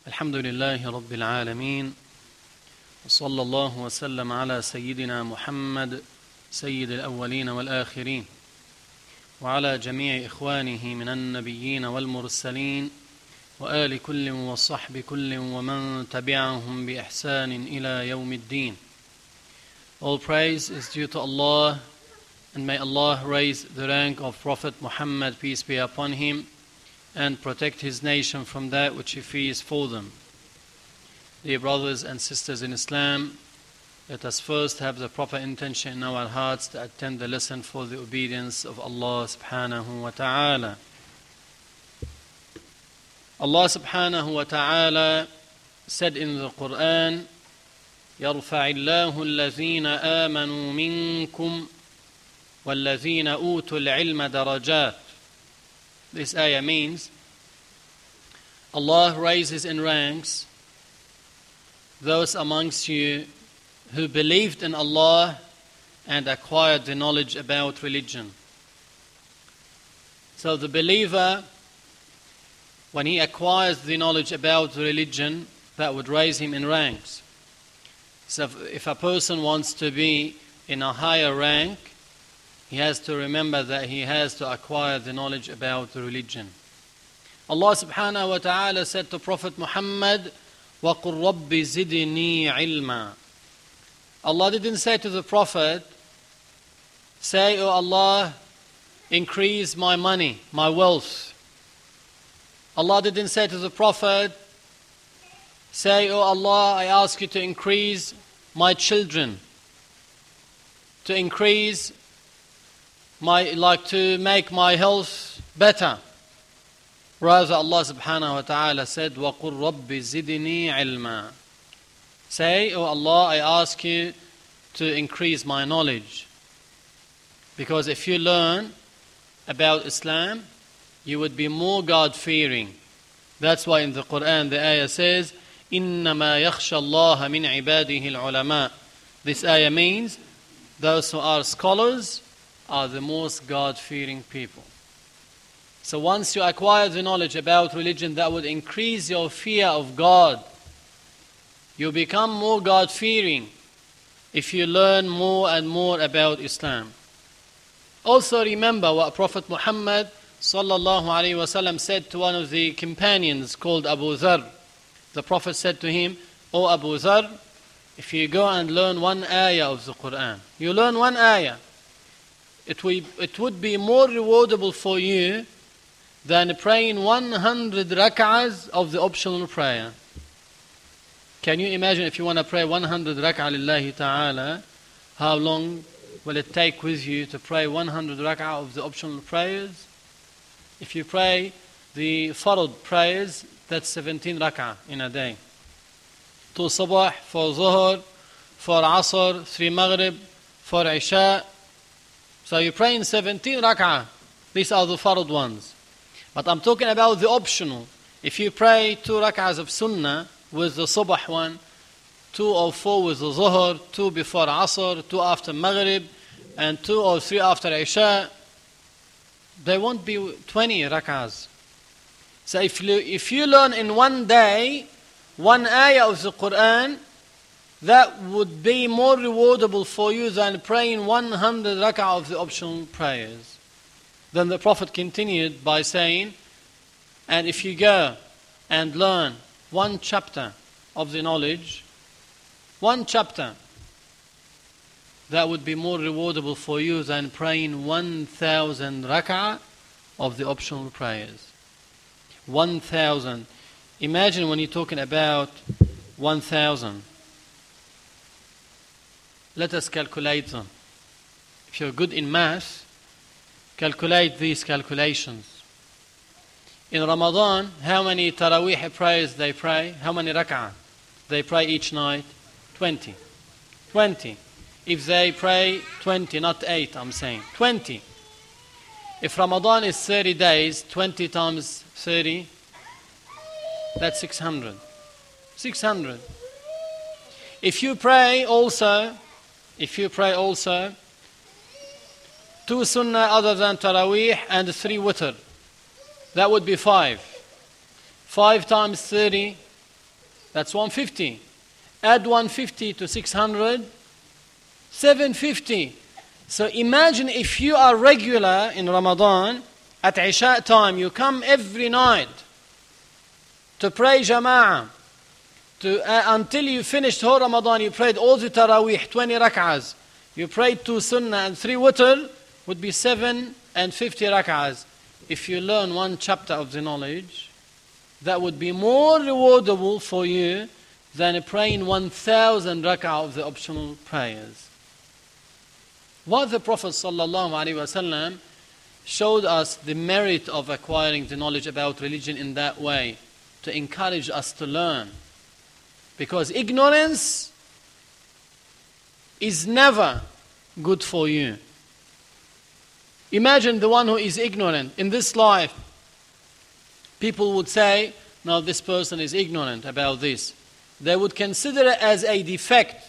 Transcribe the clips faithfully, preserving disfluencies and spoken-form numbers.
الحمد لله رب العالمين وصلى الله وسلم على سيدنا محمد سيد الأولين والآخرين وعلى جميع إخوانه من النبيين والمرسلين وآل كل وصحب كل ومن تبعهم بإحسان إلى يوم الدين. All praise is due to Allah, and may Allah raise the rank of Prophet Muhammad, peace be upon him, and protect his nation from that which he fears for them. Dear brothers and sisters in Islam, let us first have the proper intention in our hearts to attend the lesson for the obedience of Allah subhanahu wa ta'ala. Allah subhanahu wa ta'ala said in the Quran, يَرْفَعِ اللَّهُ الَّذِينَ آمَنُوا مِنْكُمْ وَالَّذِينَ أُوتُوا الْعِلْمَ دَرَجَاتٍ. This ayah means Allah raises in ranks those amongst you who believed in Allah and acquired the knowledge about religion. So the believer, when he acquires the knowledge about religion, that would raise him in ranks. So if a person wants to be in a higher rank, he has to remember that he has to acquire the knowledge about the religion. Allah subhanahu wa ta'ala said to Prophet Muhammad, وَقُلْ رَبِّ زِدْنِي عِلْمًا. Allah didn't say to the Prophet, say, oh Allah, increase my money, my wealth. Allah didn't say to the Prophet, say, oh Allah, I ask you to increase my children, to increase My, like to make my health better. Rather, Allah subhanahu wa ta'ala said, وَقُلْ رَبِّ زِدْنِي عِلْمًا. Say, oh Allah, I ask you to increase my knowledge. Because if you learn about Islam, you would be more God-fearing. That's why in the Quran the ayah says, إِنَّمَا يَخْشَى اللَّهَ مِنْ عِبَادِهِ الْعُلَمَاءِ. This ayah means those who are scholars are the most God-fearing people. So once you acquire the knowledge about religion, that would increase your fear of God. You become more God-fearing if you learn more and more about Islam. Also remember what Prophet Muhammad sallallahu alaihi wasallam said to one of the companions called Abu Dharr. The Prophet said to him, O Abu Dharr, if you go and learn one ayah of the Quran, you learn one ayah, It, will, it would be more rewardable for you than praying one hundred rak'ahs of the optional prayer. Can you imagine if you want to pray one hundred rak'ah lillahi ta'ala, how long will it take with you to pray one hundred rak'ah of the optional prayers? If you pray the farad prayers, that's seventeen rak'ah in a day. Two sabah, four zuhr, four asr, three maghrib, four isha. So you pray in seventeen rak'ah. These are the farad ones. But I'm talking about the optional. If you pray two rak'ahs of sunnah with the subah one, two or four with the zuhr, two before asr, two after maghrib, and two or three after isha, there won't be twenty rak'ahs. So if you, if you learn in one day one ayah of the Quran, that would be more rewardable for you than praying one hundred rak'ah of the optional prayers. Then the Prophet continued by saying, and if you go and learn one chapter of the knowledge, one chapter, that would be more rewardable for you than praying one thousand rak'ah of the optional prayers. one thousand. Imagine when you're talking about one thousand. Let us calculate them. If you're good in math, calculate these calculations. In Ramadan, how many Taraweeh prayers they pray? How many rak'ah they pray each night? twenty. twenty. If they pray twenty, not eight, I'm saying. twenty. If Ramadan is thirty days, twenty times thirty, that's six hundred. six hundred. If you pray also, If you pray also two sunnah other than Taraweeh and three witr, that would be five. Five times thirty, That's one hundred fifty. Add one hundred fifty to six hundred, seven hundred fifty. So imagine if you are regular in Ramadan, at Isha time, you come every night to pray Jama'ah. To, uh, until you finished whole Ramadan, you prayed all the Taraweeh, twenty rak'ahs. You prayed two Sunnah and three Witr, would be seven and fifty rak'ahs. If you learn one chapter of the knowledge, that would be more rewardable for you than praying one thousand rak'ah of the optional prayers. What the Prophet ﷺ showed us the merit of acquiring the knowledge about religion in that way, to encourage us to learn. Because ignorance is never good for you. Imagine the one who is ignorant. In this life, people would say, no, this person is ignorant about this. They would consider it as a defect.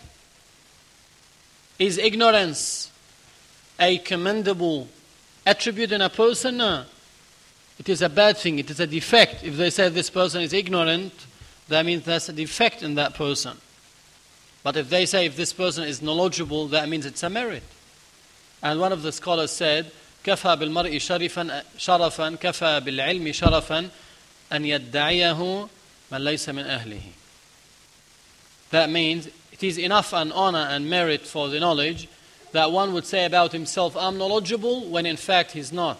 Is ignorance a commendable attribute in a person? No. It is a bad thing. It is a defect. If they say this person is ignorant, that means there's a defect in that person. But if they say if this person is knowledgeable, that means it's a merit. And one of the scholars said, كفى بالمرء شرفا شرفا كفى بالعلم شرفا أن يدعيه من ليس من أهله. That means it is enough an honor and merit for the knowledge that one would say about himself, I'm knowledgeable, when in fact he's not.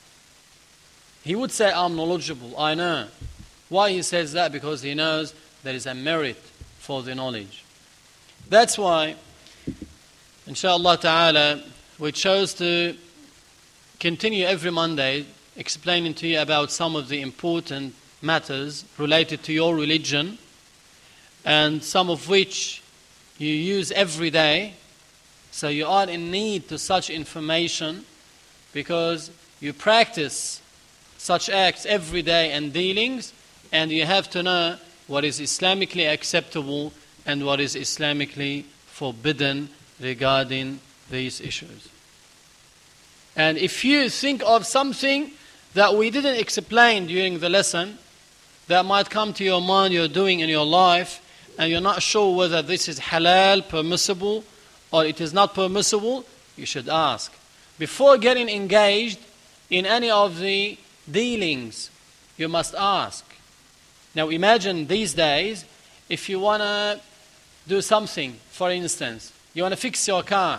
He would say, I'm knowledgeable, I know. Why he says that? Because he knows there is a merit for the knowledge. That's why, inshallah ta'ala, we chose to continue every Monday explaining to you about some of the important matters related to your religion, and some of which you use every day. So you are in need to such information because you practice such acts every day and dealings, and you have to know what is Islamically acceptable and what is Islamically forbidden regarding these issues. And if you think of something that we didn't explain during the lesson, that might come to your mind you're doing in your life, and you're not sure whether this is halal, permissible, or it is not permissible, you should ask. Before getting engaged in any of the dealings, you must ask. Now imagine these days, if you want to do something, for instance, you want to fix your car,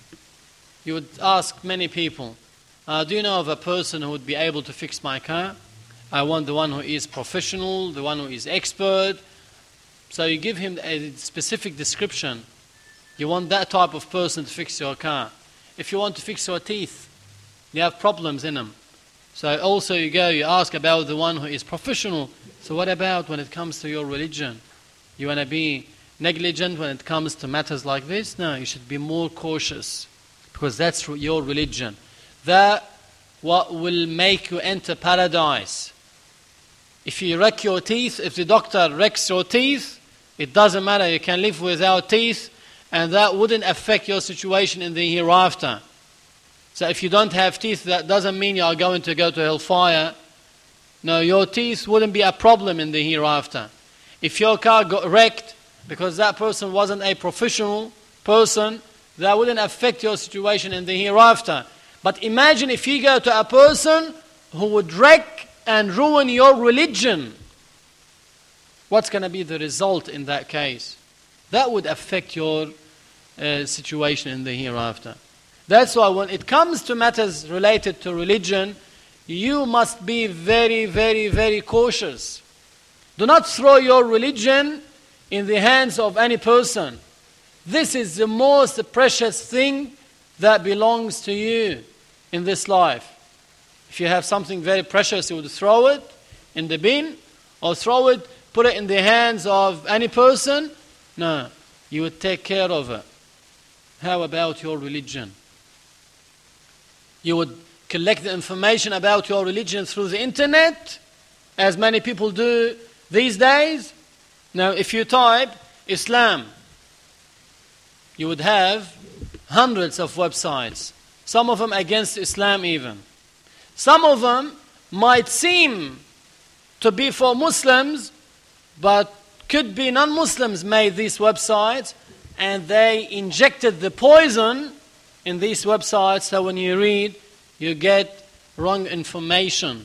you would ask many people, uh, do you know of a person who would be able to fix my car? I want the one who is professional, the one who is expert. So you give him a specific description. You want that type of person to fix your car. If you want to fix your teeth, you have problems in them. So also you go, you ask about the one who is professional. So what about when it comes to your religion? You want to be negligent when it comes to matters like this? No, you should be more cautious, because that's your religion. That what will make you enter paradise. If you wreck your teeth, if the doctor wrecks your teeth, it doesn't matter, you can live without teeth, and that wouldn't affect your situation in the hereafter. So if you don't have teeth, that doesn't mean you are going to go to hellfire. No, your teeth wouldn't be a problem in the hereafter. If your car got wrecked because that person wasn't a professional person, that wouldn't affect your situation in the hereafter. But imagine if you go to a person who would wreck and ruin your religion. What's going to be the result in that case? That would affect your uh, situation in the hereafter. That's why when it comes to matters related to religion, you must be very, very, very cautious. Do not throw your religion in the hands of any person. This is the most precious thing that belongs to you in this life. If you have something very precious, you would throw it in the bin, or throw it, put it in the hands of any person. No, you would take care of it. How about your religion? You would collect the information about your religion through the internet, as many people do these days. Now, if you type Islam, you would have hundreds of websites, some of them against Islam even. Some of them might seem to be for Muslims, but Could be non-Muslims made these websites and they injected the poison in these websites, so when you read, you get wrong information.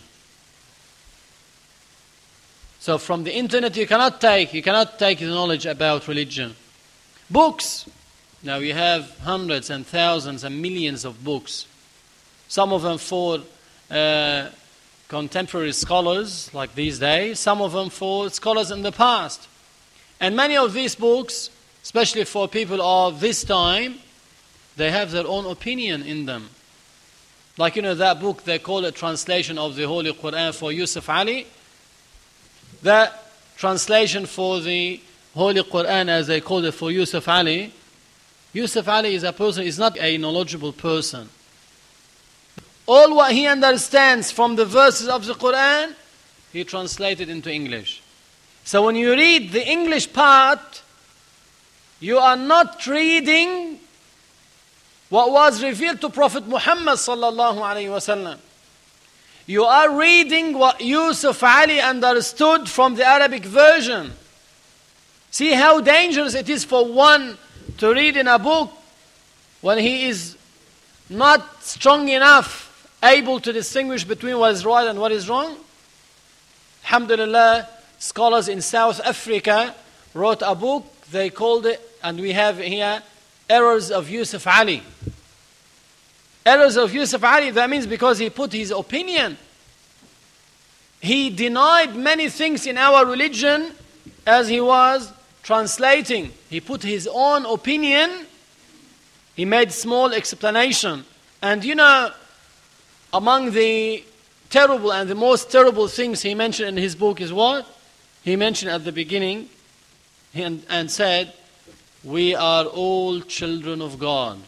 So from the internet you cannot take, you cannot take the knowledge about religion. Books. Now you have hundreds and thousands and millions of books. Some of them for uh, contemporary scholars, like these days. Some of them for scholars in the past. And many of these books, especially for people of this time, they have their own opinion in them. Like, you know, that book, they call it Translation of the Holy Quran for Yusuf Ali. That translation for the Holy Quran, as they call it for Yusuf Ali, Yusuf Ali is a person, is not a knowledgeable person. All what he understands from the verses of the Quran, he translated into English. So when you read the English part, you are not reading what was revealed to Prophet Muhammad sallallahu alaihi wasallam. You are reading what Yusuf Ali understood from the Arabic version. See how dangerous it is for one to read in a book when he is not strong enough, able to distinguish between what is right and what is wrong. Alhamdulillah, scholars in South Africa wrote a book, they called it, and we have here, Errors of Yusuf Ali. Errors of Yusuf Ali, that means because he put his opinion. He denied many things in our religion as he was translating. He put his own opinion. He made small explanation. And you know, among the terrible and the most terrible things he mentioned in his book is what? He mentioned at the beginning and, and said, we are all children of God.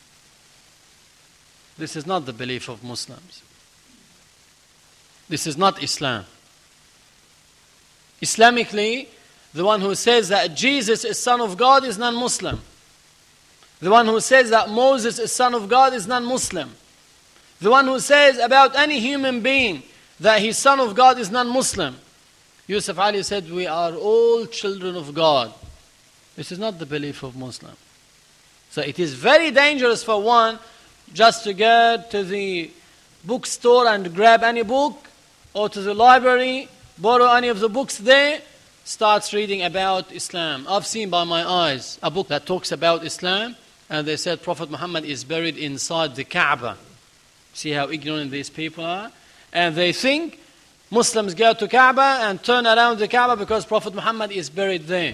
This is not the belief of Muslims. This is not Islam. Islamically, the one who says that Jesus is son of God is non-Muslim. The one who says that Moses is son of God is non-Muslim. The one who says about any human being that he's son of God is non-Muslim. Yusuf Ali said, we are all children of God. This is not the belief of Muslim. So it is very dangerous for one just to go to the bookstore and grab any book, or to the library, borrow any of the books there, starts reading about Islam. I've seen by my eyes a book that talks about Islam, and they said Prophet Muhammad is buried inside the Kaaba. See how ignorant these people are? And they think Muslims go to Kaaba and turn around the Kaaba because Prophet Muhammad is buried there.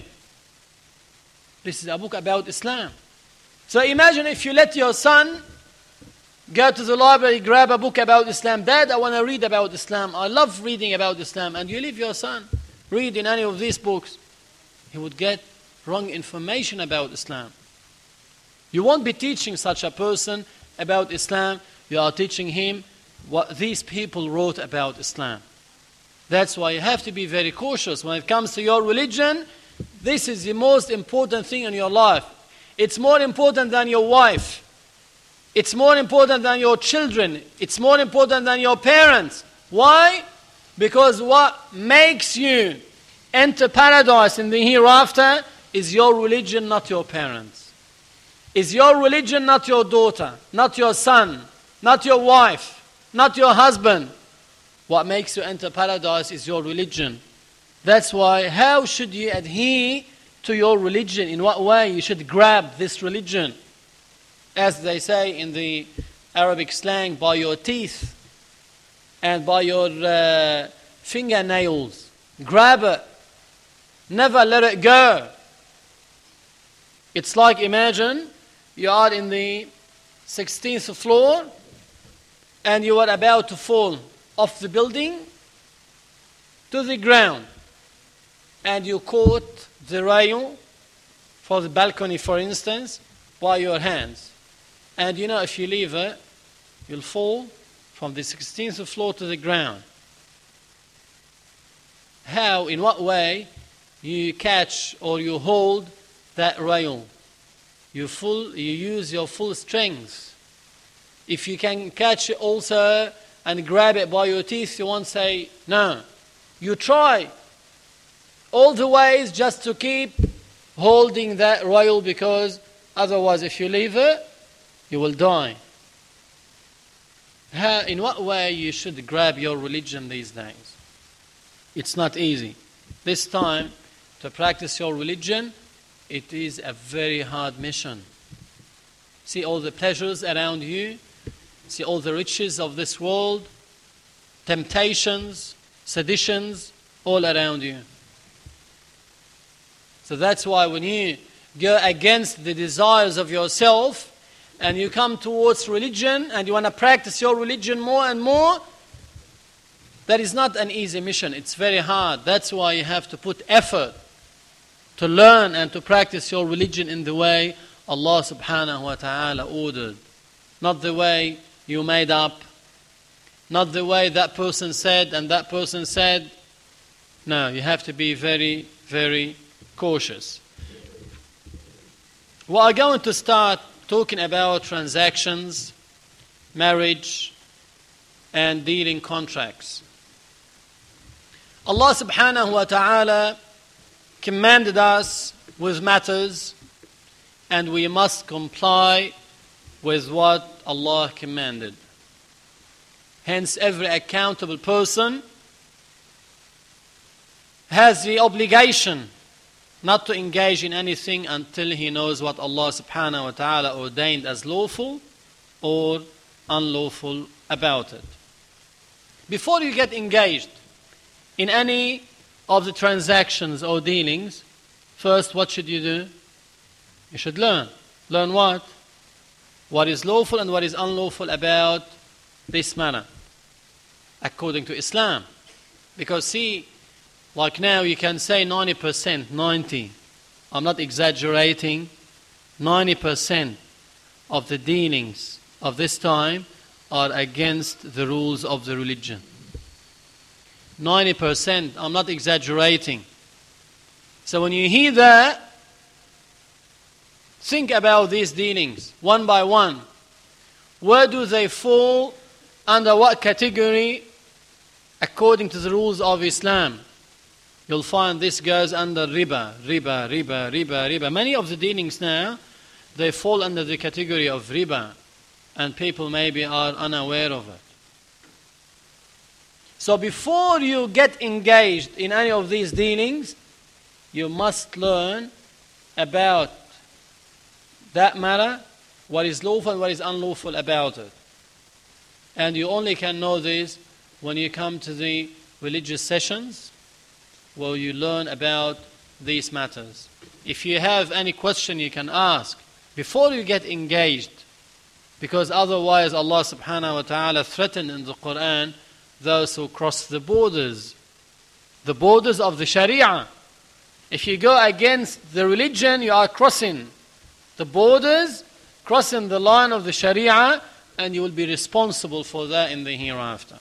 This is a book about Islam. So imagine if you let your son go to the library, grab a book about Islam. Dad, I want to read about Islam. I love reading about Islam. And you leave your son read in any of these books. He would get wrong information about Islam. You won't be teaching such a person about Islam. You are teaching him what these people wrote about Islam. That's why you have to be very cautious. When it comes to your religion, this is the most important thing in your life. It's more important than your wife. It's more important than your children. It's more important than your parents. Why? Because what makes you enter paradise in the hereafter is your religion, not your parents. Is your religion, not your daughter, not your son, not your wife, not your husband. What makes you enter paradise is your religion. That's why, how should you adhere to your religion? In what way you should grab this religion? As they say in the Arabic slang, by your teeth and by your uh, fingernails. Grab it. Never let it go. It's like, imagine you are in the sixteenth floor and you are about to fall off the building to the ground, and you caught the rail for the balcony, for instance, by your hands. And you know, if you leave it, you'll fall from the sixteenth floor to the ground. How, in what way you catch or you hold that rail? You full, you use your full strength. If you can catch it also and grab it by your teeth, you won't say no. You try all the ways just to keep holding that royal, because otherwise if you leave it, you will die. How, in what way you should grab your religion these days? It's not easy. This time, to practice your religion, it is a very hard mission. See all the pleasures around you, see all the riches of this world, temptations, seditions, all around you. So that's why when you go against the desires of yourself and you come towards religion and you want to practice your religion more and more, that is not an easy mission. It's very hard. That's why you have to put effort to learn and to practice your religion in the way Allah subhanahu wa ta'ala ordered. Not the way you made up, not the way that person said and that person said. No, you have to be very, very cautious. We are going to start talking about transactions, marriage, and dealing contracts. Allah subhanahu wa ta'ala commanded us with matters, and we must comply with what Allah commanded. Hence, every accountable person has the obligation not to engage in anything until he knows what Allah subhanahu wa ta'ala ordained as lawful or unlawful about it. Before you get engaged in any of the transactions or dealings, first what should you do? You should learn. Learn what? What is lawful and what is unlawful about this matter, according to Islam. Because see, like now you can say ninety percent, ninety, I'm not exaggerating, ninety percent of the dealings of this time are against the rules of the religion. ninety percent, I'm not exaggerating. So when you hear that, think about these dealings one by one. Where do they fall? Under what category according to the rules of Islam? You'll find this goes under riba, riba, riba, riba, riba. Many of the dealings now, they fall under the category of riba, and people maybe are unaware of it. So before you get engaged in any of these dealings, you must learn about that matter, what is lawful and what is unlawful about it. And you only can know this when you come to the religious sessions, where you learn about these matters. If you have any question, you can ask before you get engaged, because otherwise Allah subhanahu wa ta'ala threatened in the Quran those who cross the borders, the borders of the Sharia. If you go against the religion, you are crossing the borders, crossing the line of the Sharia, and you will be responsible for that in the hereafter.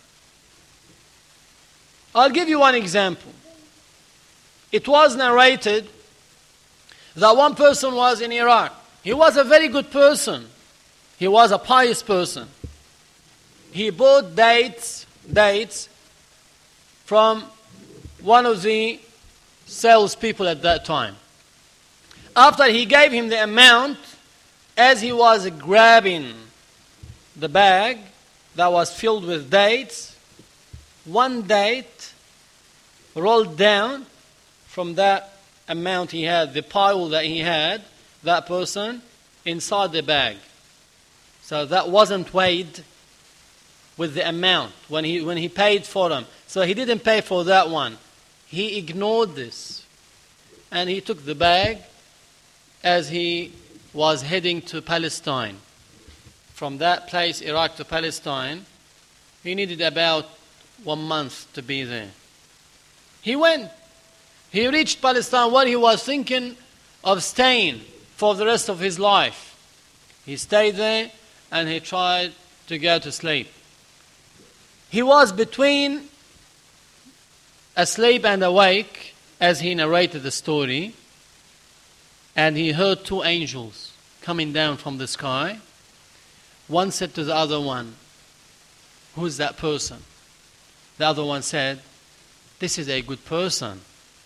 I'll give you one example. It was narrated that one person was in Iraq. He was a very good person. He was a pious person. He bought dates, dates from one of the salespeople at that time. After he gave him the amount, as he was grabbing the bag that was filled with dates, one date rolled down from that amount he had, the pile that he had, that person, inside the bag. So that wasn't weighed with the amount when he when he paid for them. So he didn't pay for that one. He ignored this. And he took the bag as he was heading to Palestine. From that place, Iraq to Palestine, he needed about one month to be there. He went. He reached Palestine where he was thinking of staying for the rest of his life. He stayed there and he tried to go to sleep. He was between asleep and awake as he narrated the story, and he heard two angels coming down from the sky. One said to the other one, "Who's that person?" The other one said, "This is a good person.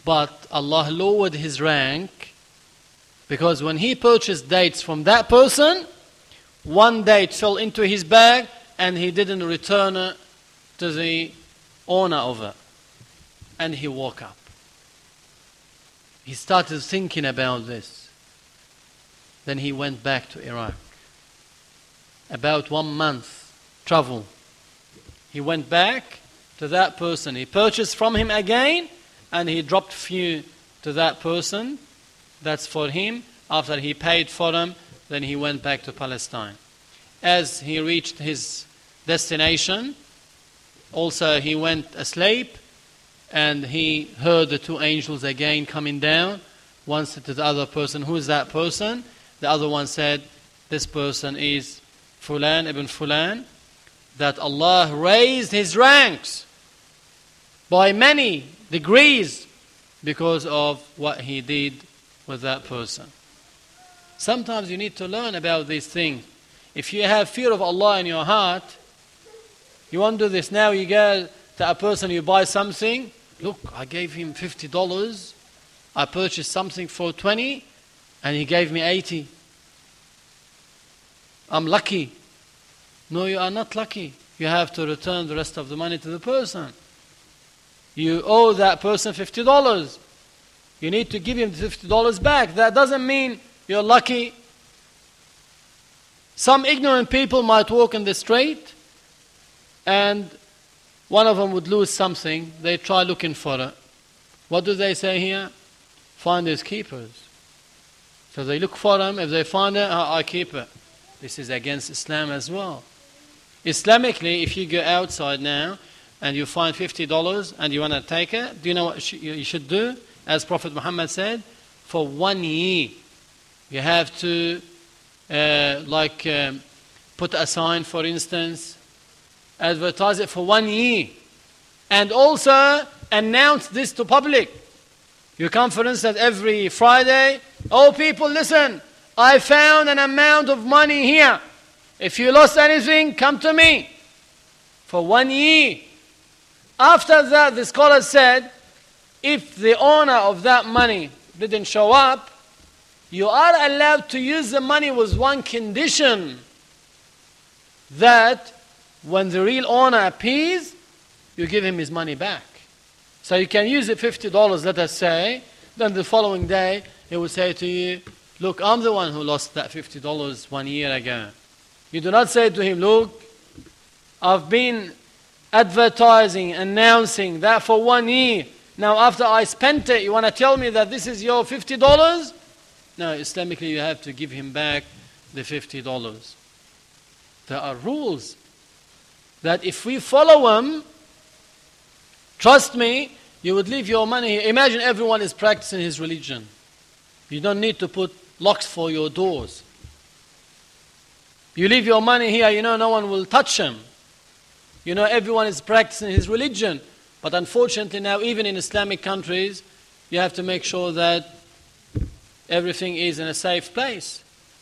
But Allah lowered his rank because when he purchased dates from that person, one date fell into his bag and he didn't return it to the owner of it. And he woke up. He started thinking about this. Then he went back to Iraq. About one month travel. He went back to that person. He purchased from him again and he dropped few to that person. That's for him. After he paid for them, then he went back to Palestine. As he reached his destination, also he went asleep and he heard the two angels again coming down. One said to the other person, who is that person? The other one said, this person is Fulan ibn Fulan, that Allah raised his ranks by many degrees because of what he did with that person. Sometimes you need to learn about these things. If you have fear of Allah in your heart, you won't do this. Now you go to a person, you buy something. Look, I gave him fifty dollars. I purchased something for twenty and he gave me eighty. I'm lucky. No, you are not lucky. You have to return the rest of the money to the person. You owe that person fifty dollars. You need to give him the fifty dollars back. That doesn't mean you're lucky. Some ignorant people might walk in the street and one of them would lose something. They try looking for it. What do they say here? Finders keepers. So they look for them. If they find it, I keep it. This is against Islam as well. Islamically, if you go outside now and you find fifty dollars and you want to take it, do you know what you should do? As Prophet Muhammad said, for one year, you have to uh, like um, put a sign, for instance, advertise it for one year, and also announce this to public. You come, for instance, every Friday. Oh, people, listen! I found an amount of money here. If you lost anything, come to me. For one year. After that, the scholar said, if the owner of that money didn't show up, you are allowed to use the money with one condition, that when the real owner appears, you give him his money back. So you can use the fifty dollars, let us say, then the following day, he will say to you, look, I'm the one who lost that fifty dollars one year ago. You do not say to him, look, I've been advertising, announcing that for one year. Now after I spent it, you want to tell me that this is your fifty dollars? No, Islamically you have to give him back the fifty dollars. There are rules that if we follow them, trust me, you would leave your money here. Imagine everyone is practicing his religion. You don't need to put locks for your doors. You leave your money here, you know no one will touch him. You know everyone is practicing his religion. But unfortunately now, even in Islamic countries, you have to make sure that everything is in a safe place.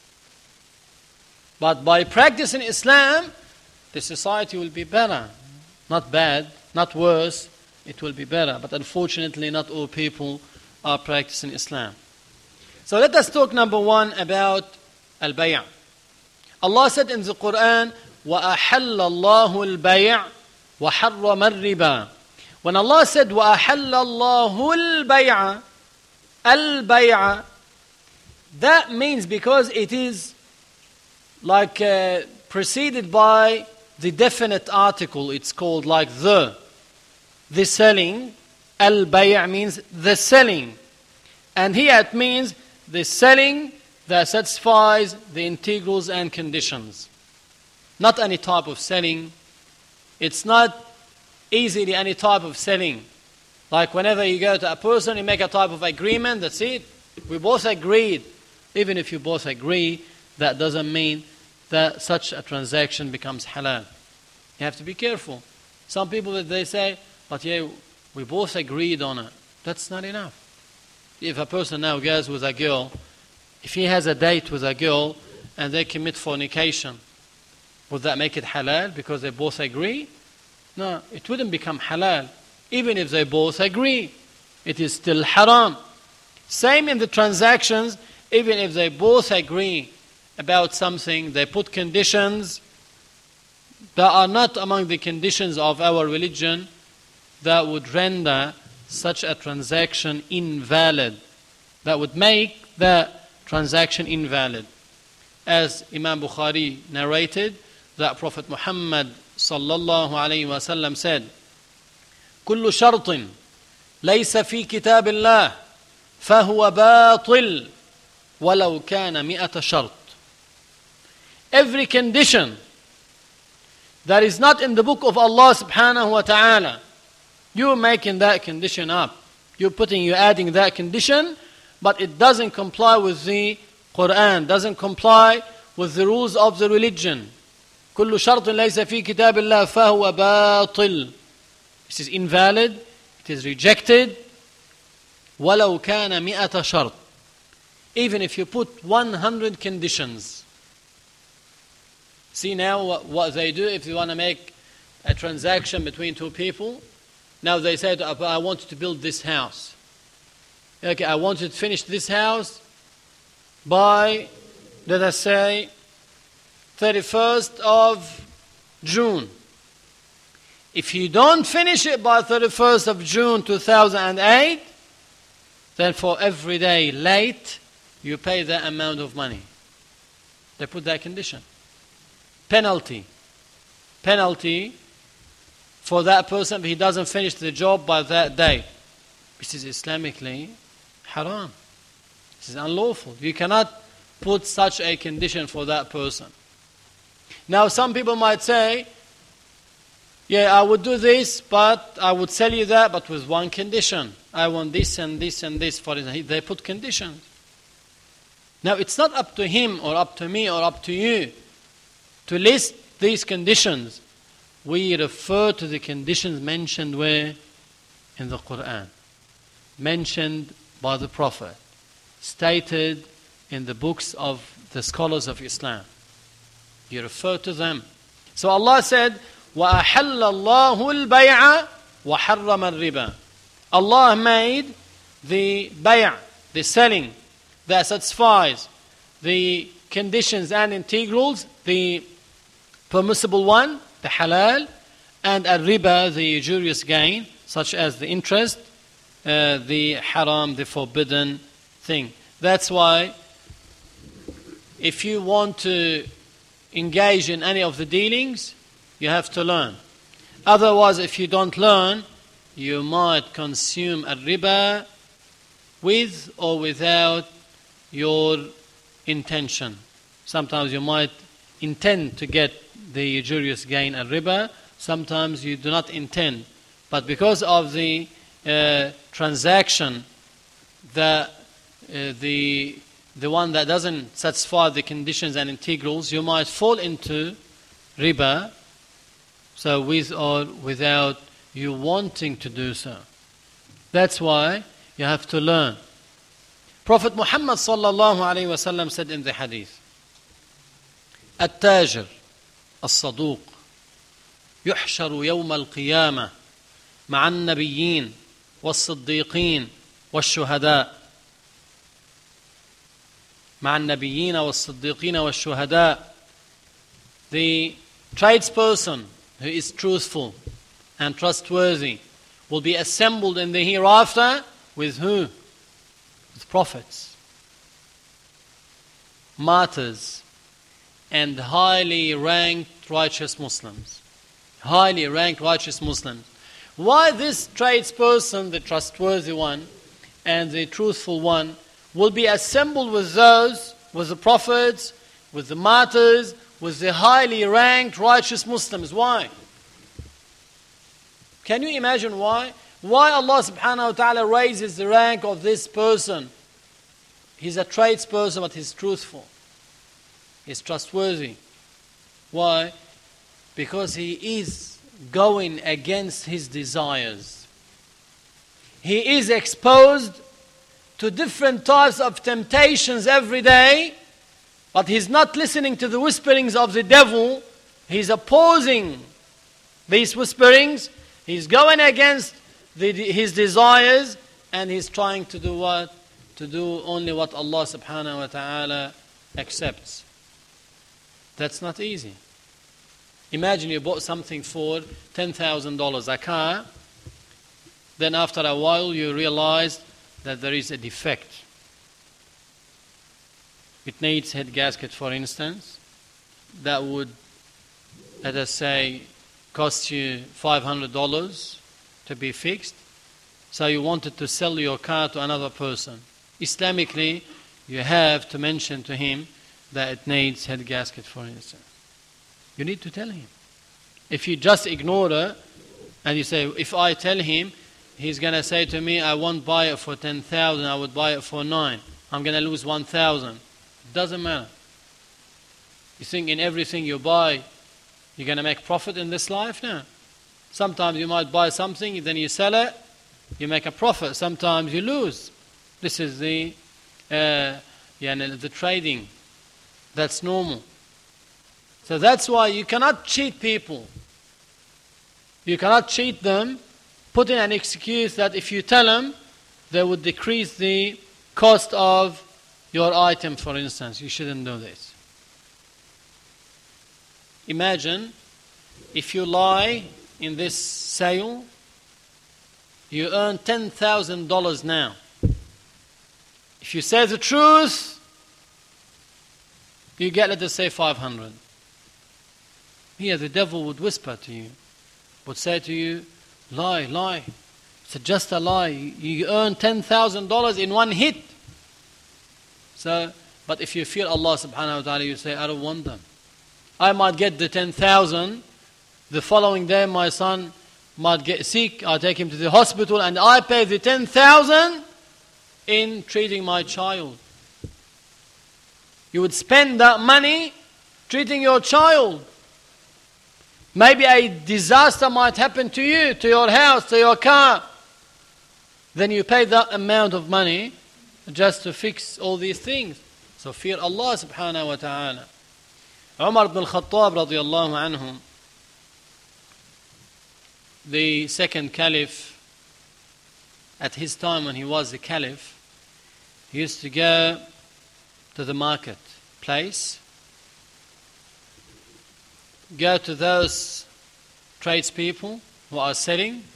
But by practicing Islam, the society will be better. Not bad, not worse, it will be better. But unfortunately, not all people are practicing Islam. So let us talk, number one, about al-bay'. Allah said in the Quran, وَأَحَلَّ اللَّهُ الْبَيْعَ وَحَرَّمَ الرِّبَى. When Allah said, وَأَحَلَّ اللَّهُ الْبَيْعَ, al-bay'a, that means because it is like uh, preceded by the definite article, it's called like the. The selling, al-bay' means the selling. And here it means the selling that satisfies the integrals and conditions. Not any type of selling. It's not easily any type of selling. Like whenever you go to a person, you make a type of agreement, that's it. We both agreed. Even if you both agree, that doesn't mean that such a transaction becomes halal. You have to be careful. Some people, they say, but yeah, we both agreed on it. That's not enough. If a person now goes with a girl, if he has a date with a girl and they commit fornication, would that make it halal because they both agree? No, it wouldn't become halal, even if they both agree. it is still haram. Same in the transactions, even if they both agree about something, they put conditions that are not among the conditions of our religion that would render such a transaction invalid, that would make the transaction invalid. As Imam Bukhari narrated, that Prophet Muhammad sallallahu alayhi wa sallam said, كل شرط ليس في كتاب الله فهو باطل ولو كان مئة شرط. Every condition that is not in the book of Allah subhanahu wa ta'ala, you're making that condition up. You're putting, you're adding that condition, but it doesn't comply with the Quran, doesn't comply with the rules of the religion. كل شرط ليس في كتاب الله فهو باطل. This is invalid, it is rejected. ولو كان مئة شرط. Even if you put one hundred conditions. See now what, what they do if you want to make a transaction between two people. Now they said, I want you to build this house. Okay, I want you to finish this house by, let us say, thirty-first of June. If you don't finish it by thirty-first of June two thousand eight, then for every day late, you pay that amount of money. They put that condition. Penalty. Penalty for that person if he doesn't finish the job by that day. This is Islamically haram. This is unlawful. You cannot put such a condition for that person. Now some people might say, yeah, I would do this, but I would sell you that, but with one condition. I want this and this and this. For example, they put conditions. Now it's not up to him or up to me or up to you to list these conditions. We refer to the conditions mentioned where? In the Quran. Mentioned by the Prophet. Stated in the books of the scholars of Islam. You refer to them. So Allah said, وَأَحَلَّ اللَّهُ الْبَيْعَ وَحَرَّمَ الرِّبَى. Allah made the bay', the selling, that satisfies the conditions and integrals, the permissible one, the halal, and al-riba, the usurious gain, such as the interest, uh, the haram, the forbidden thing. That's why if you want to engage in any of the dealings, you have to learn. Otherwise, if you don't learn, you might consume al-riba with or without your intention. Sometimes you might intend to get the usurious gain al-riba. Sometimes you do not intend. But because of the uh, transaction, the, uh, the, the one that doesn't satisfy the conditions and integrals, you might fall into riba, so with or without you wanting to do so. That's why you have to learn. Prophet Muhammad sallallahu alayhi wa sallam said in the hadith, التاجر الصدوق يحشر يوم القيامة مع النبيين والصديقين والشهداء مع النبيين والصديقين والشهداء. The tradesperson who is truthful and trustworthy will be assembled in the hereafter with who? With prophets, martyrs, and highly ranked righteous Muslims. Highly ranked righteous Muslims. Why this tradesperson, the trustworthy one and the truthful one, will be assembled with those, with the prophets, with the martyrs, with the highly ranked righteous Muslims? Why? Can you imagine why? Why Allah subhanahu wa ta'ala raises the rank of this person? He's a tradesperson, but he's truthful. He's trustworthy. Why? Because he is going against his desires. He is exposed to different types of temptations every day, but he's not listening to the whisperings of the devil. He's opposing these whisperings. He's going against the, his desires, and he's trying to do what? To do only what Allah subhanahu wa ta'ala accepts. That's not easy. Imagine you bought something for ten thousand dollars, a car, then after a while you realize that there is a defect. It needs head gasket, for instance, that would, let us say, cost you five hundred dollars to be fixed. So you wanted to sell your car to another person. Islamically, you have to mention to him that it needs head gasket, for instance. You need to tell him. If you just ignore it, and you say, if I tell him, he's going to say to me, I won't buy it for ten thousand, I would buy it for nine. I'm going to lose one thousand. It doesn't matter. You think in everything you buy, you're going to make profit in this life? No. Sometimes you might buy something, then you sell it, you make a profit. Sometimes you lose. This is the, uh, yeah, the trading. That's normal. So that's why you cannot cheat people. You cannot cheat them, put in an excuse that if you tell them, they would decrease the cost of your item, for instance. You shouldn't do this. Imagine if you lie in this sale, you earn ten thousand dollars now. If you say the truth, you get, let us say, five hundred. Here the devil would whisper to you, would say to you, lie, lie. It's just a lie. You earn ten thousand dollars in one hit. So, but if you fear Allah subhanahu wa ta'ala, you say, I don't want them. I might get the ten thousand. The following day my son might get sick. I take him to the hospital and I pay the ten thousand in treating my child. You would spend that money treating your child. Maybe a disaster might happen to you, to your house, to your car. Then you pay that amount of money just to fix all these things. So fear Allah subhanahu wa ta'ala. Umar ibn al-Khattab radiyallahu anhu, the second caliph, at his time when he was the caliph, he used to go to the market place, go to those tradespeople who are selling,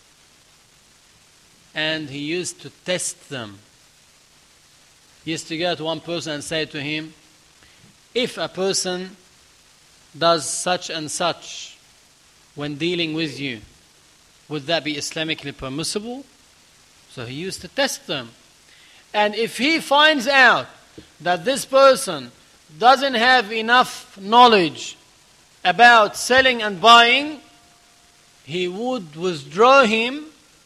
and he used to test them. He used to go to one person and say to him, if a person does such and such when dealing with you, would that be Islamically permissible? So he used to test them. And if he finds out that this person doesn't have enough knowledge about selling and buying, he would withdraw him,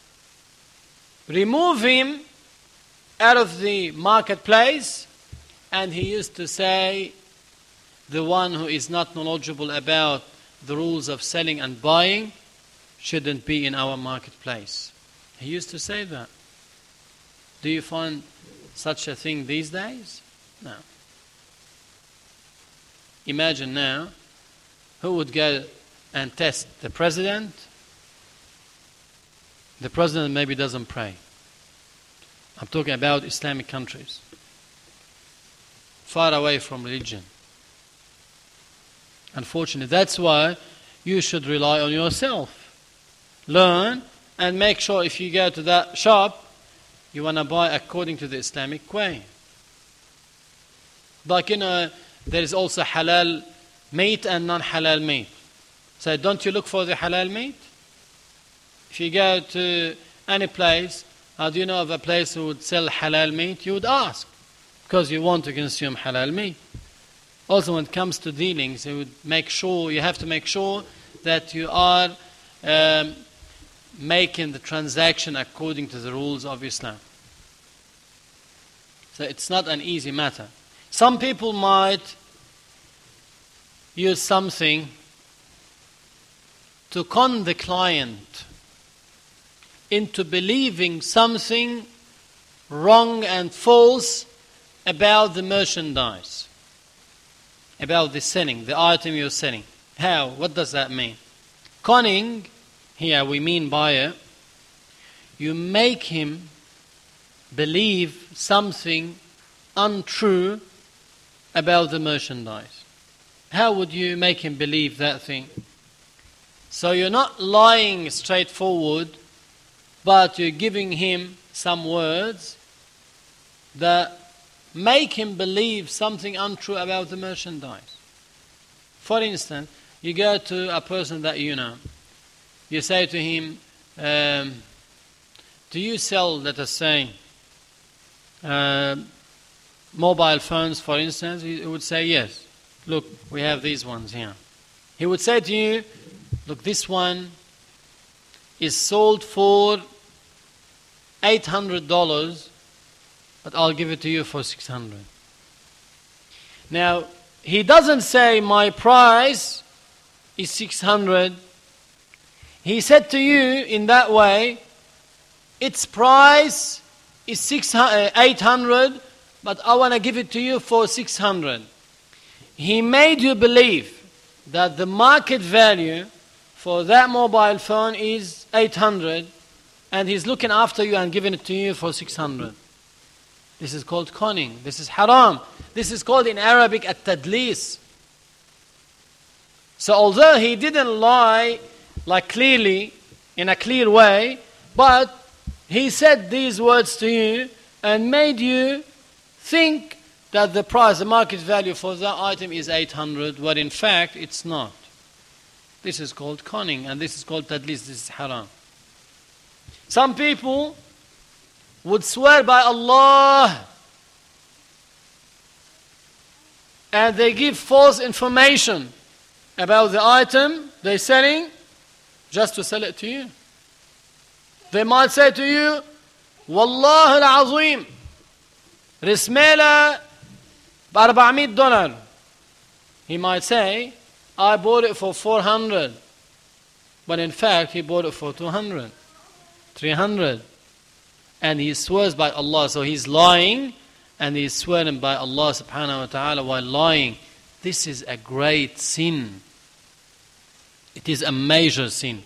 remove him out of the marketplace, and he used to say, the one who is not knowledgeable about the rules of selling and buying shouldn't be in our marketplace. He used to say that. Do you find such a thing these days? No. Imagine now, who would go and test the president? The president maybe doesn't pray. I'm talking about Islamic countries, far away from religion. Unfortunately, that's why you should rely on yourself. Learn and make sure if you go to that shop, you want to buy according to the Islamic way. Like, you know, there is also halal meat and non-halal meat. So don't you look for the halal meat? If you go to any place, how do you know of a place who would sell halal meat? You would ask, because you want to consume halal meat. Also, when it comes to dealings, you would make sure, you have to make sure that you are um, making the transaction according to the rules of Islam. So it's not an easy matter. Some people might use something to con the client into believing something wrong and false about the merchandise, about the selling, the item you're selling. How? What does that mean? Conning, here we mean by it, you make him believe something untrue about the merchandise? How would you make him believe that thing? So you're not lying straightforward, but you're giving him some words that make him believe something untrue about the merchandise. For instance, you go to a person that you know. You say to him, um, do you sell, let us say, uh, mobile phones, for instance? He would say, yes. Look, we have these ones here. He would say to you, look, this one is sold for eight hundred dollars, but I'll give it to you for six hundred dollars. Now, he doesn't say my price is six hundred dollars. He said to you in that way, its price is six, eight hundred dollars, but I want to give it to you for six hundred dollars. He made you believe that the market value for that mobile phone is eight hundred, and he's looking after you and giving it to you for six hundred. This is called conning. This is haram. This is called in Arabic at-tadlis. So although he didn't lie like clearly, in a clear way, but he said these words to you and made you think that the price, the market value for that item is eight hundred, but in fact it's not. This is called conning, and this is called tadlis. This is haram. Some people would swear by Allah and they give false information about the item they're selling just to sell it to you. They might say to you, Wallah al-Azim, Rismela بأربعمية dollar. He might say, I bought it for four hundred, but in fact he bought it for two hundred, three hundred, and he swears by Allah. So he's lying, and he's swearing by Allah subhanahu wa ta'ala while lying. This is a great sin. It is a major sin.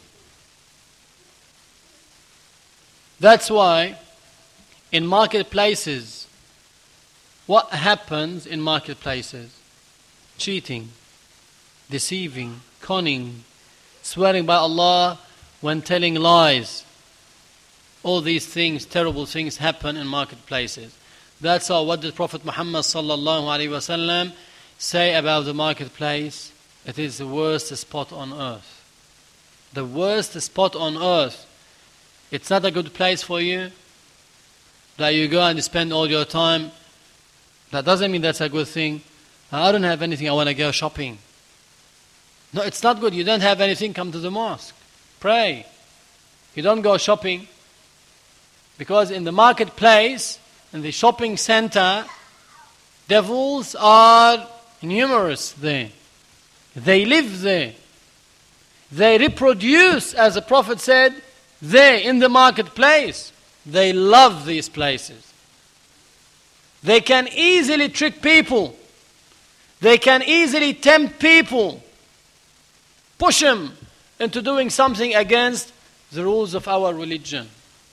That's why in marketplaces, what happens in marketplaces? Cheating, deceiving, conning, swearing by Allah when telling lies. All these things, terrible things happen in marketplaces. That's all. What did Prophet Muhammad sallallahu alaihi wasallam say about the marketplace? It is the worst spot on earth. The worst spot on earth. It's not a good place for you that you go and spend all your time. That doesn't mean that's a good thing. I don't have anything, I want to go shopping. No, it's not good. You don't have anything, come to the mosque. Pray. You don't go shopping. Because in the marketplace, in the shopping center, devils are numerous there. They live there. They reproduce, as the Prophet said, there in the marketplace. They love these places. They can easily trick people. They can easily tempt people. Push them into doing something against the rules of our religion.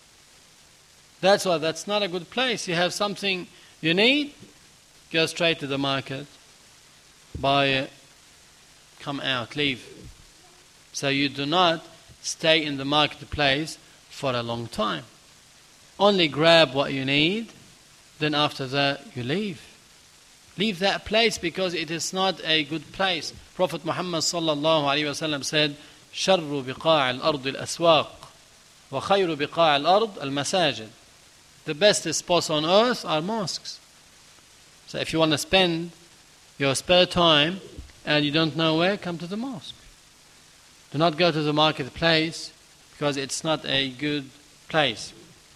That's why that's not a good place. You have something you need, go straight to the market, buy it, come out, leave. So you do not stay in the marketplace for a long time. Only grab what you need, then after that you leave. Leave that place because it is not a good place. Prophet Muhammad sallallahu alaihi wasallam said, "Sharru biqa'a al-ard al-aswaq, wa khayru biqa'a al-ard al-masajid." The best spots on earth are mosques. So if you want to spend your spare time and you don't know where, come to the mosque. Do not go to the marketplace because it's not a good place.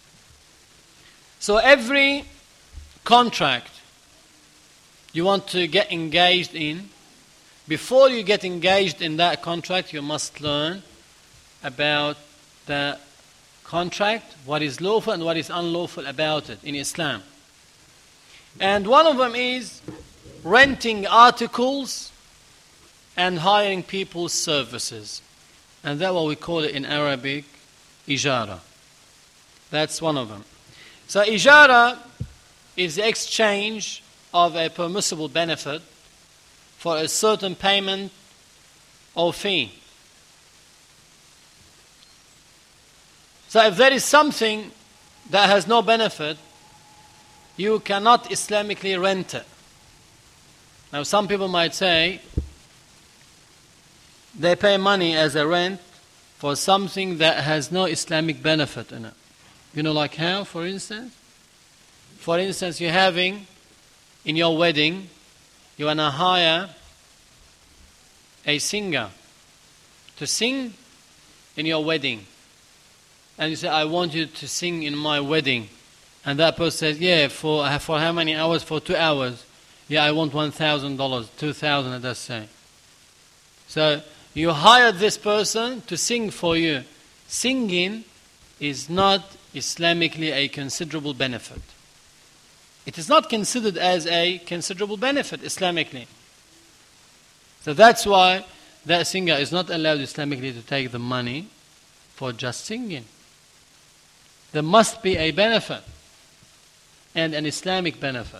So every contract you want to get engaged in, before you get engaged in that contract, you must learn about the contract, what is lawful and what is unlawful about it in Islam. And one of them is renting articles and hiring people's services. And that's what we call it in Arabic, ijara. That's one of them. So ijara is the exchange of a permissible benefit for a certain payment or fee. So if there is something that has no benefit, you cannot Islamically rent it. Now some people might say they pay money as a rent for something that has no Islamic benefit in it. You know, like how, for instance? For instance, you're having, in your wedding, you want to hire a singer to sing in your wedding. And you say, I want you to sing in my wedding. And that person says, yeah, for for how many hours? For two hours. Yeah, I want one thousand dollars, two thousand dollars, let's say. So you hired this person to sing for you. Singing is not Islamically a considerable benefit. It is not considered as a considerable benefit Islamically. So that's why that singer is not allowed Islamically to take the money for just singing. There must be a benefit, and an Islamic benefit.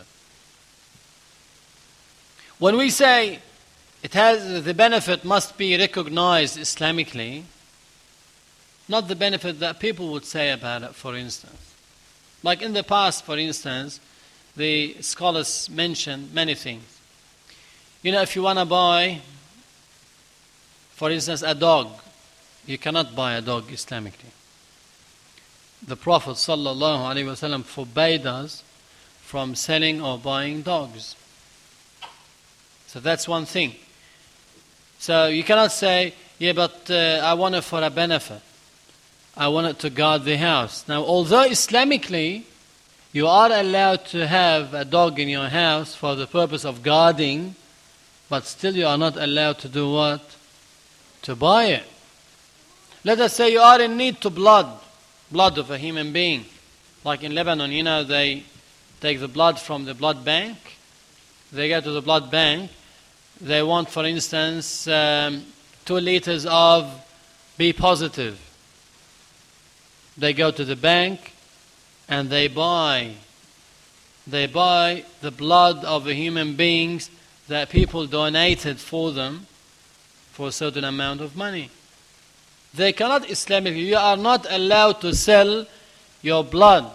When we say it has the benefit must be recognized Islamically, not the benefit that people would say about it, for instance. Like in the past, for instance, the scholars mention many things. You know, if you want to buy, for instance, a dog, you cannot buy a dog Islamically. The Prophet ﷺ forbade us from selling or buying dogs. So that's one thing. So you cannot say, yeah, but uh, I want it for a benefit. I want it to guard the house. Now, although Islamically, you are allowed to have a dog in your house for the purpose of guarding, but still you are not allowed to do what? To buy it. Let us say you are in need to blood, blood of a human being. Like in Lebanon, you know, they take the blood from the blood bank. They go to the blood bank. They want, for instance, um, two liters of B positive. They go to the bank and they buy. They buy the blood of the human beings that people donated for them for a certain amount of money. They cannot Islamically. You are not allowed to sell your blood.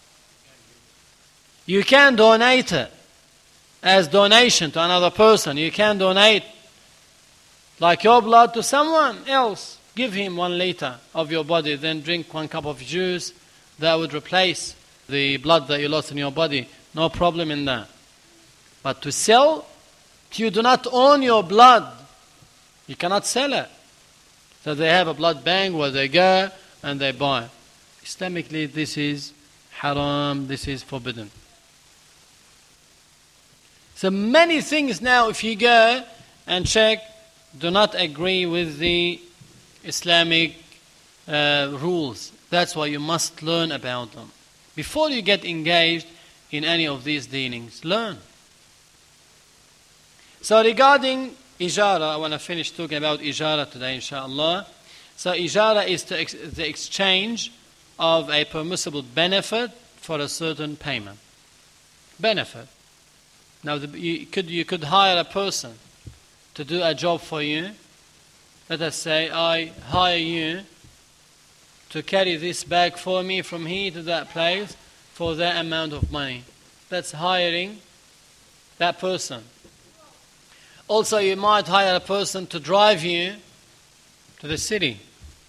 You can donate it as donation to another person. You can donate like your blood to someone else. Give him one liter of your body, then drink one cup of juice. That would replace the blood that you lost in your body. No problem in that. But to sell, you do not own your blood. You cannot sell it. So they have a blood bank where they go and they buy. Islamically, this is haram, this is forbidden. So many things now, if you go and check, do not agree with the Islamic uh, rules. That's why you must learn about them. Before you get engaged in any of these dealings, learn. So regarding ijara, I want to finish talking about ijara today, inshallah. So ijara is to ex- the exchange of a permissible benefit for a certain payment. Benefit. Now, the, you could you could hire a person to do a job for you. Let us say, I hire you to carry this bag for me from here to that place for that amount of money. That's hiring that person. Also, you might hire a person to drive you to the city.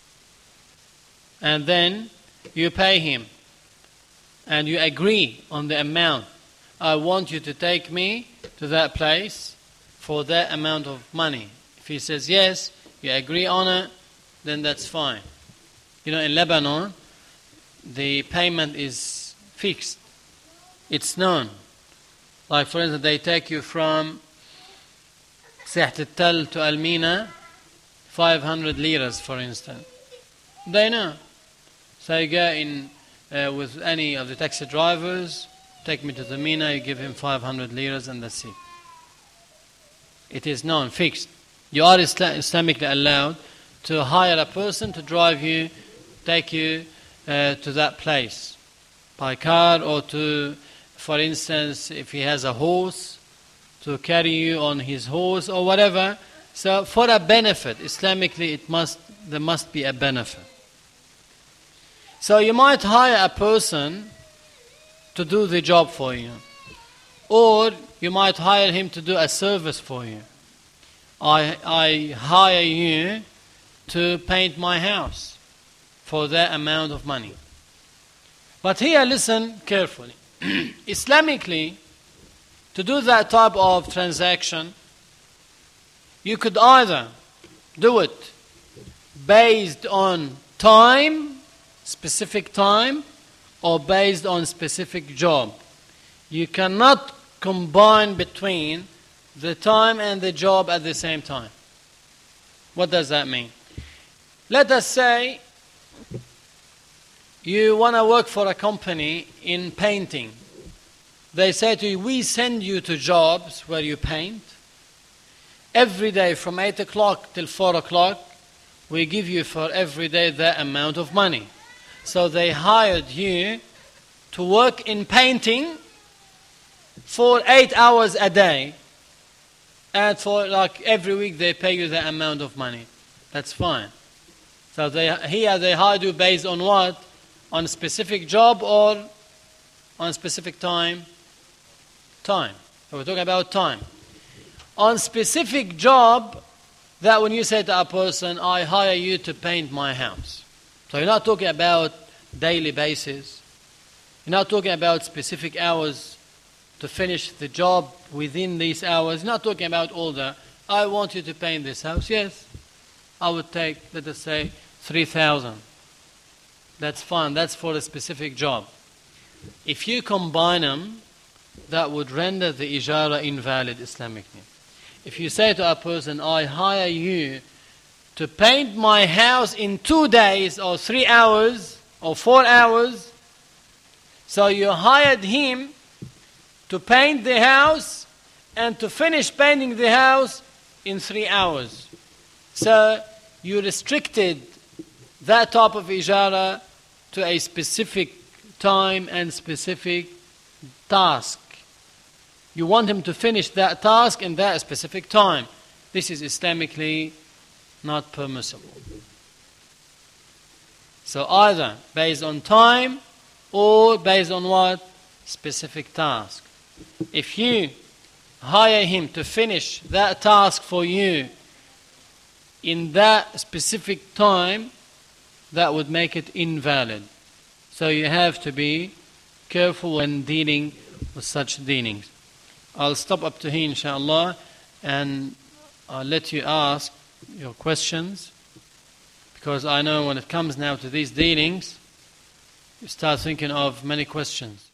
And then you pay him. And you agree on the amount. I want you to take me to that place for that amount of money. If he says yes, you agree on it, then that's fine. You know, in Lebanon, the payment is fixed. It's known. Like, for instance, they take you from Seht al-Tal to Almina, five hundred liras, for instance. They know. So you go in uh, with any of the taxi drivers, take me to the Mina, you give him five hundred liras, and that's it. It is known, fixed. You are Islam- Islamically allowed to hire a person to drive you, take you uh, to that place. by car, or to, for instance, if he has a horse, to carry you on his horse or whatever. So for a benefit, Islamically, it must there must be a benefit. So you might hire a person to do the job for you, or you might hire him to do a service for you. I, I hire you to paint my house for that amount of money. But here, listen carefully. Islamically, to do that type of transaction, you could either do it based on time, specific time, or based on specific job. You cannot combine between the time and the job at the same time. What does that mean? Let us say you want to work for a company in painting. They say to you, we send you to jobs where you paint. Every day from eight o'clock till four o'clock, we give you for every day that amount of money. So they hired you to work in painting for eight hours a day. And for like every week they pay you the amount of money. That's fine. So they, here they hire you based on what? On a specific job or on a specific time? Time. So we're talking about time. On specific job, that when you say to a person, I hire you to paint my house. So you're not talking about daily basis. You're not talking about specific hours to finish the job within these hours. Not talking about all the, I want you to paint this house. Yes, I would take, let us say, three thousand. That's fine. That's for a specific job. If you combine them, that would render the ijara invalid Islamically. If you say to a person, I hire you to paint my house in two days or three hours or four hours, so you hired him to paint the house and to finish painting the house in three hours. So you restricted that type of ijara to a specific time and specific task. You want him to finish that task in that specific time. This is Islamically not permissible. So either based on time or based on what? Specific task. If you hire him to finish that task for you in that specific time, that would make it invalid. So you have to be careful when dealing with such dealings. I'll stop up to here, inshallah, and I'll let you ask your questions, because I know when it comes now to these dealings, you start thinking of many questions.